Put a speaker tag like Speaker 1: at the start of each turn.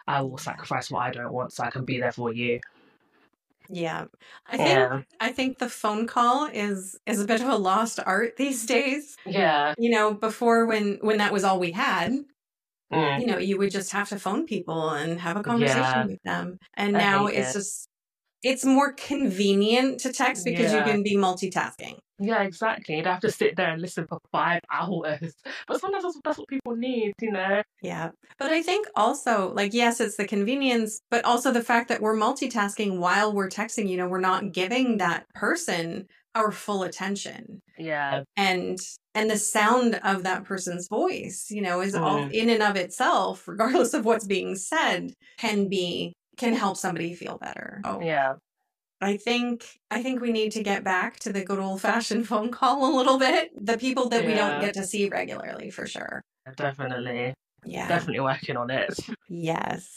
Speaker 1: I will sacrifice what I don't want so I can be there for you.
Speaker 2: Yeah.
Speaker 1: Yeah.
Speaker 2: I think the phone call is a bit of a lost art these days.
Speaker 1: Yeah.
Speaker 2: You know, before when that was all we had,
Speaker 1: Mm.
Speaker 2: you know, you would just have to phone people and have a
Speaker 1: Yeah.
Speaker 2: conversation with them. And
Speaker 1: I
Speaker 2: now
Speaker 1: hate it.
Speaker 2: it's more convenient to text because you
Speaker 1: Yeah.
Speaker 2: can be multitasking.
Speaker 1: Yeah, exactly. You'd have to sit there and listen for 5 hours. But sometimes that's what people need, you know?
Speaker 2: Yeah. But I think also, like, yes, it's the convenience, but also the fact that we're multitasking while we're texting, you know, we're not giving that person our full attention.
Speaker 1: Yeah.
Speaker 2: And the sound of that person's voice, you know, is all
Speaker 1: Mm.
Speaker 2: in and of itself, regardless of what's being said, can help somebody feel better. Oh,
Speaker 1: Yeah.
Speaker 2: I think we need to get back to the good old fashioned phone call a little bit. The people that we don't
Speaker 1: Yeah.
Speaker 2: get to see regularly, for sure.
Speaker 1: Definitely.
Speaker 2: Yeah.
Speaker 1: Definitely working on it.
Speaker 2: Yes.